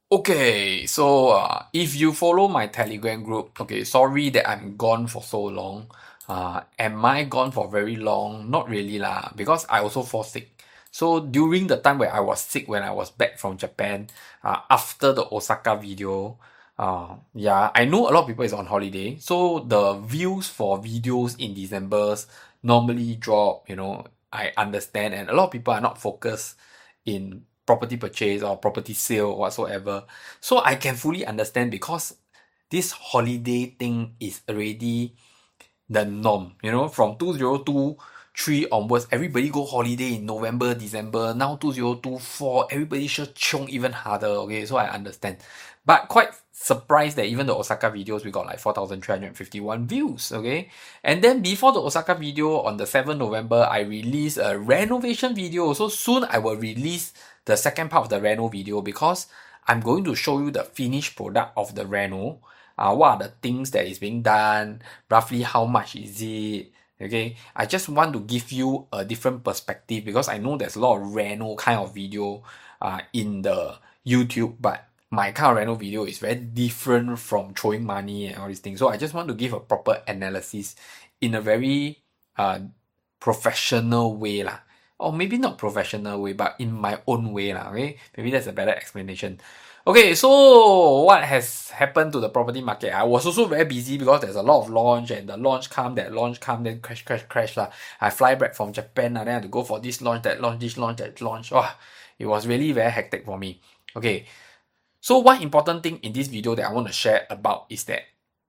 Okay, so if you follow my Telegram group, okay, sorry that I'm gone for so long. Am I gone for very long? Not really lah, because I also fall sick. So during the time where I was sick, when I was back from Japan, after the Osaka video, yeah, I know a lot of people is on holiday, so the views for videos in December normally drop. I understand, and a lot of people are not focused in property purchase or property sale or whatsoever. So I can fully understand because this holiday thing is already the norm. From 2023 onwards, everybody go holiday in November, December. Now 2024, everybody should chiong even harder. Okay, so I understand. But quite surprised that even the Osaka videos, we got like 4,351 views. Okay, and then before the Osaka video on the 7th November, I released a renovation video. So soon I will release the second part of the reno video because I'm going to show you the finished product of the reno. What are the things that is being done, roughly how much is it. Okay, I just want to give you a different perspective because I know there's a lot of reno kind of video in the YouTube, but my kind of reno video is very different from throwing money and all these things. So I just want to give a proper analysis in a very professional way lah. Or maybe not professional way, but in my own way lah. Okay, maybe that's a better explanation. Okay, so what has happened to the property market? I was also very busy because there's a lot of launch, and the launch come, that launch come, then crash lah. I fly back from Japan, and then I had to go for this launch, that launch, this launch, that launch. Oh, it was really very hectic for me. Okay, so one important thing in this video that I want to share about is that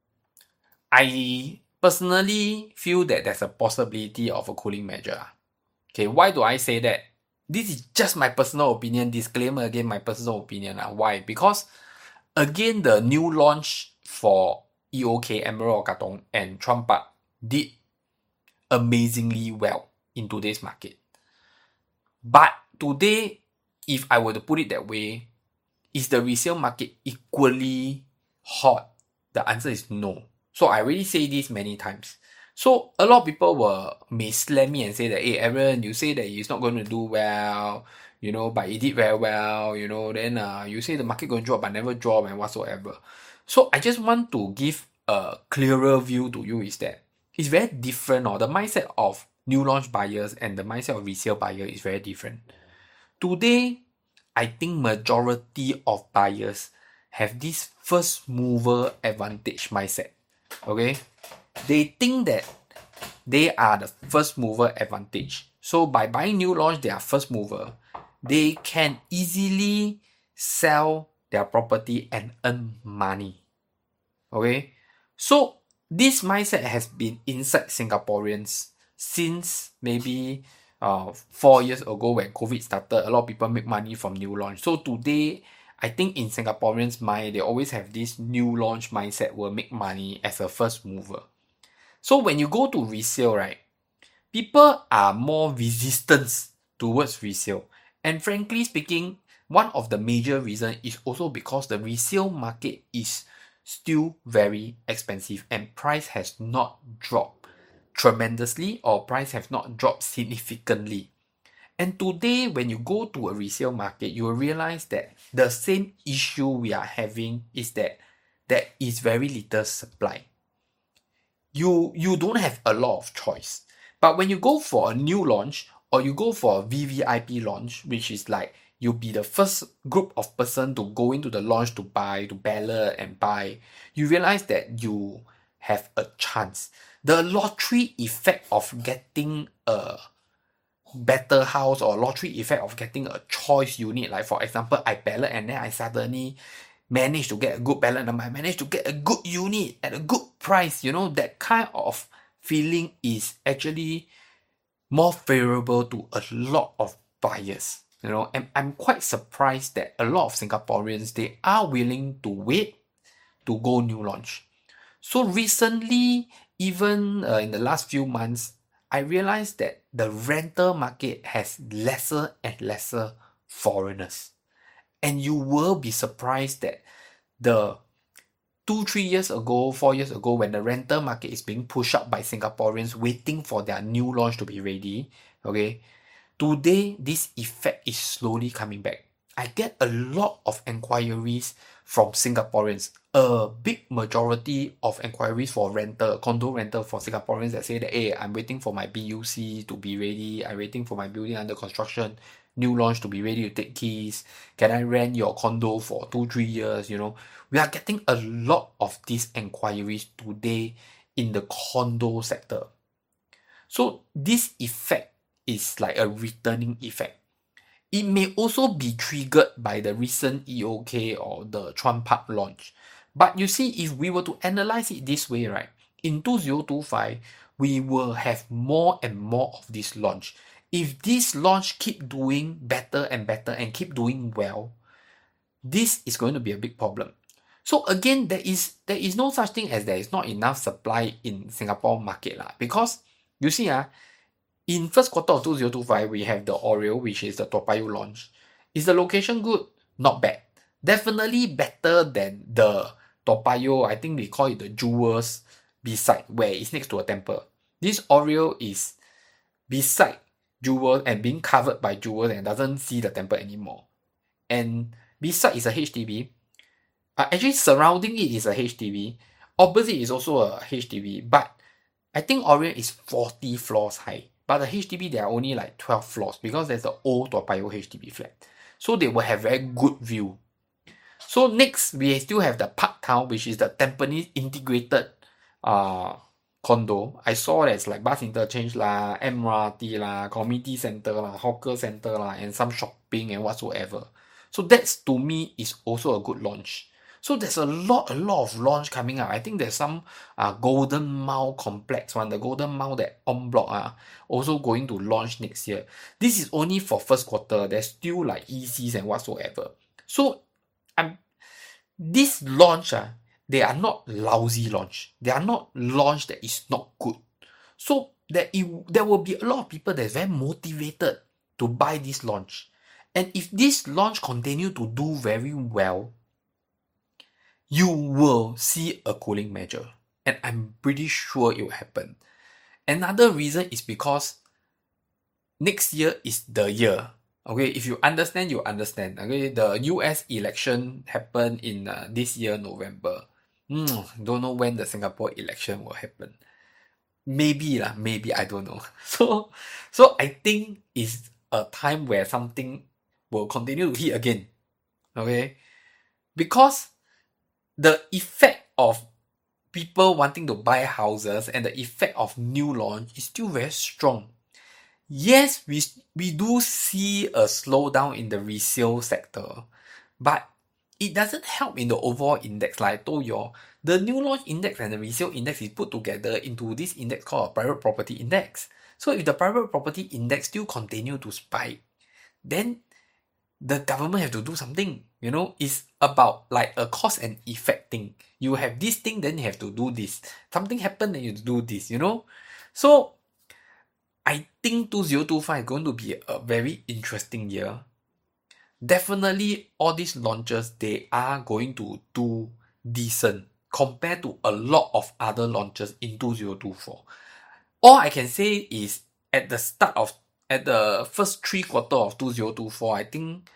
I personally feel that there's a possibility of a cooling measure. Okay, why do I say that? This is just my personal opinion. Disclaimer again, my personal opinion. Why? Because again, the new launch for EOK, Emerald Katong, and Chuan Park did amazingly well in today's market. But today, if I were to put it that way, is the resale market equally hot? The answer is no. So I already say this many times. So a lot of people may slam me and say that, hey Aaron, you say that it's not going to do well, but it did very well, then you say the market going to drop but never drop and whatsoever. So I just want to give a clearer view to you is that it's very different. The mindset of new launch buyers and the mindset of resale buyer is very different. Today, I think majority of buyers have this first mover advantage mindset. Okay? They think that they are the first mover advantage. So by buying new launch, they are first mover. They can easily sell their property and earn money. Okay? So this mindset has been inside Singaporeans since maybe 4 years ago when COVID started. A lot of people make money from new launch. So today, I think in Singaporeans' mind, they always have this new launch mindset will make money as a first mover. So when you go to resale, right, people are more resistant towards resale. And frankly speaking, one of the major reasons is also because the resale market is still very expensive and price has not dropped tremendously or price have not dropped significantly. And today, when you go to a resale market, you will realize that the same issue we are having is that there is very little supply. You don't have a lot of choice. But when you go for a new launch or you go for a VVIP launch, which is like you'll be the first group of person to go into the launch to buy, to ballot and buy, you realize that you have a chance. The lottery effect of getting a better house or lottery effect of getting a choice unit, like for example, I ballot and then I suddenly managed to get a good ballot number, I managed to get a good unit at a good price, that kind of feeling is actually more favorable to a lot of buyers, and I'm quite surprised that a lot of Singaporeans, they are willing to wait to go new launch. So recently, even in the last few months, I realized that the rental market has lesser and lesser foreigners. And you will be surprised that the 2-3 years ago, 4 years ago, when the rental market is being pushed up by Singaporeans waiting for their new launch to be ready, okay, today this effect is slowly coming back. I get a lot of inquiries from Singaporeans. A big majority of inquiries for condo rental for Singaporeans that say that, hey, I'm waiting for my BUC to be ready. I'm waiting for my building under construction, new launch to be ready to take keys. Can I rent your condo for 2-3 years? We are getting a lot of these inquiries today in the condo sector. So this effect is like a returning effect. It may also be triggered by the recent EOK or the Chuan Park launch. But you see, if we were to analyze it this way, right, in 2025, we will have more and more of this launch. If this launch keep doing better and better and keep doing well, this is going to be a big problem. So again, there is no such thing as there is not enough supply in Singapore market lah. Because you see, in first quarter of 2025, we have the Oreo, which is the Toa Payoh launch. Is the location good? Not bad. Definitely better than the Toa Payoh, I think they call it the Jewels beside, where it's next to a temple. This Oreo is beside Jewels and being covered by Jewels and doesn't see the temple anymore. And beside is a HDB. Actually, surrounding it is a HDB. Opposite is also a HDB, but I think Oreo is 40 floors high. But the HDB, there are only like 12 floors because there's the old Toa Payoh HDB flat. So they will have very good view. So next, we still have the Park Town, which is the Tampines integrated condo. I saw that it's like bus interchange lah, MRT lah, community center lah, hawker center lah, and some shopping and whatsoever. So that's, to me, is also a good launch. So there's a lot of launch coming up. I think there's some Golden Mile complex one, the Golden Mile that en bloc also going to launch next year. This is only for first quarter. There's still like ECs and whatsoever. So this launch, they are not lousy launch. They are not launch that is not good. So there will be a lot of people that's very motivated to buy this launch. And if this launch continue to do very well, you will see a cooling measure. And I'm pretty sure it will happen. Another reason is because next year is the year. Okay, if you understand, you understand. Okay, the US election happened in this year, November. Don't know when the Singapore election will happen. Maybe, I don't know. So I think it's a time where something will continue to hit again. Okay, because the effect of people wanting to buy houses and the effect of new launch is still very strong. Yes, we do see a slowdown in the resale sector, but it doesn't help in the overall index. Like I told you, the new launch index and the resale index is put together into this index called a private property index. So if the private property index still continue to spike, then the government have to do something. It's about like a cause and effect thing. You have this thing, then you have to do this. Something happened, then you do this, So, I think 2025 is going to be a very interesting year. Definitely, all these launches, they are going to do decent compared to a lot of other launches in 2024. All I can say is at the first 3 quarters of 2024, I think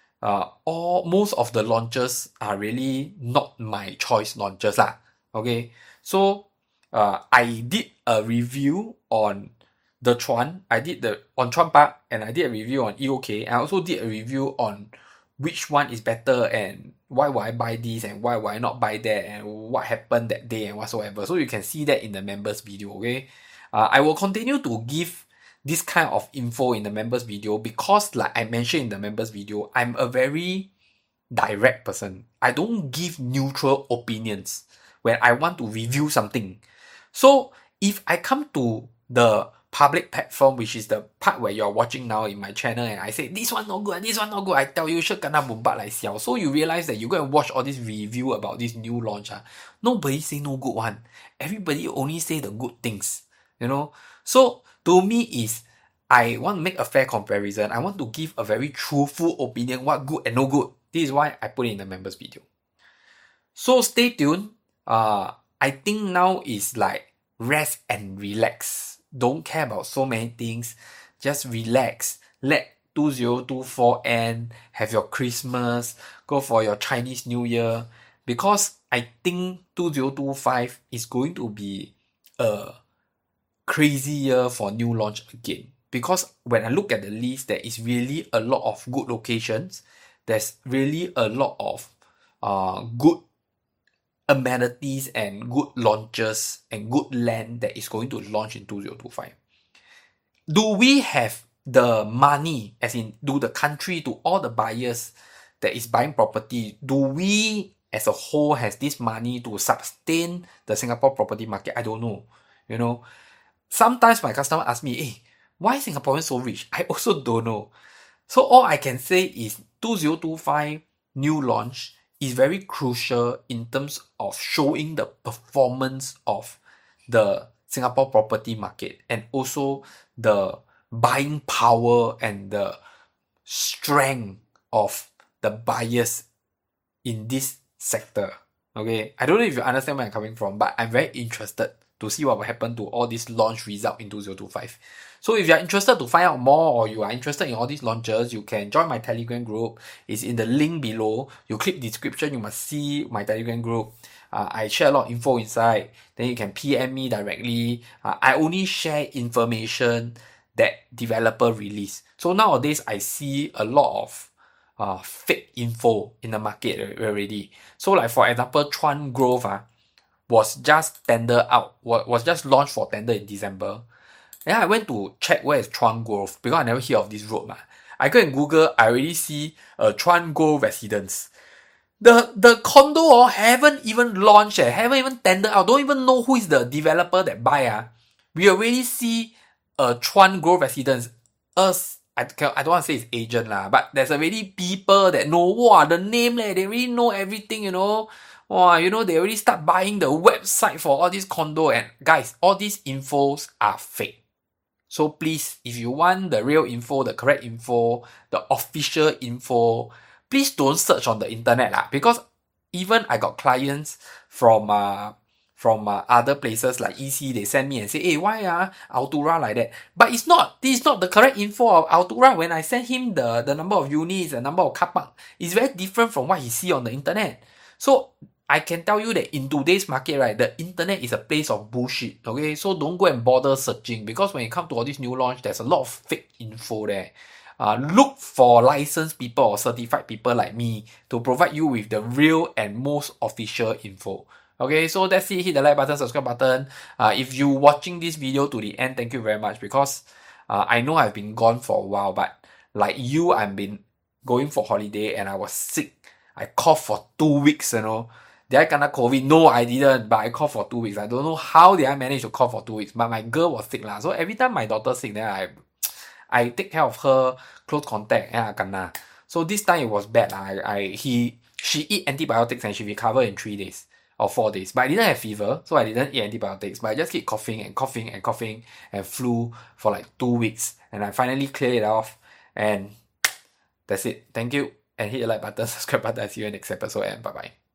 most of the launches are really not my choice launches lah. Okay, so I did a review on the Chuan. on Chuan Park, and I did a review on EOK. I also did a review on which one is better and why would I buy this and why would I not buy that and what happened that day and whatsoever. So you can see that in the members video. Okay, I will continue to give this kind of info in the members video because, like I mentioned in the members video, I'm a very direct person. I don't give neutral opinions when I want to review something. So if I come to the public platform, which is the part where you're watching now in my channel, and I say this one not good, this one not good, I tell you, so you realize that you go and watch all this review about this new launch. Nobody say no good one. Everybody only say the good things. So to me is, I want to make a fair comparison. I want to give a very truthful opinion, what good and no good. This is why I put it in the members video. So stay tuned. I think now is like rest and relax. Don't care about so many things. Just relax. Let 2024 end, have your Christmas, go for your Chinese New Year, because I think 2025 is going to be a crazy year for new launch again. Because when I look at the list, there is really a lot of good locations. There's really a lot of good amenities and good launches and good land that is going to launch in 2025. Do we have the money, as in do the country, to all the buyers that is buying property, do we as a whole has this money to sustain the Singapore property market? I don't know. You know, sometimes my customer ask me, hey, why Singaporeans so rich? I also don't know. So all I can say is 2025 new launch is very crucial in terms of showing the performance of the Singapore property market and also the buying power and the strength of the buyers in this sector. Okay, I don't know if you understand where I'm coming from, but I'm very interested to see what will happen to all these launch results in 2025. So if you're interested to find out more, or you are interested in all these launches, you can join my Telegram group. It's in the link below. You click description, you must see my Telegram group. I share a lot of info inside. Then you can PM me directly. I only share information that developer release. So nowadays I see a lot of fake info in the market already. So like for example, Chuan Grove was just tender out, was just launched for tender in December. Then I went to check where is Chuan Grove because I never hear of this road. I go and Google, I already see Chuan Grove Residence. The condo haven't even launched, haven't even tendered out, don't even know who is the developer that buy. We already see Chuan Grove Residence. I don't want to say it's agent but there's already people that know, the name they really know everything, they already start buying the website for all these condo. And guys, all these infos are fake. So please, if you want the real info, the correct info, the official info, please don't search on the internet because even I got clients from other places like EC, they send me and say, hey, why Altura like that? But this is not the correct info of Altura. When I send him the number of units, the number of car park, it's very different from what he see on the internet. So I can tell you that in today's market, right, the internet is a place of bullshit. Okay, so don't go and bother searching, because when it comes to all this new launch, there's a lot of fake info there. Look for licensed people or certified people like me to provide you with the real and most official info. Okay, so that's it. Hit the like button, subscribe button. If you watching this video to the end, thank you very much, because I know I've been gone for a while, but like you, I've been going for holiday and I was sick. I coughed for 2 weeks, Did I kena COVID? No, I didn't, but I coughed for 2 weeks. I don't know how did I manage to cough for 2 weeks, but my girl was sick So every time my daughter sick, then I take care of her, close contact, and I kena. So this time it was bad. She eat antibiotics and she recovered in 3 days or 4 days. But I didn't have fever, so I didn't eat antibiotics. But I just keep coughing and flu for like 2 weeks. And I finally cleared it off. And that's it. Thank you. And hit the like button, subscribe button. I'll see you in the next episode, and bye-bye.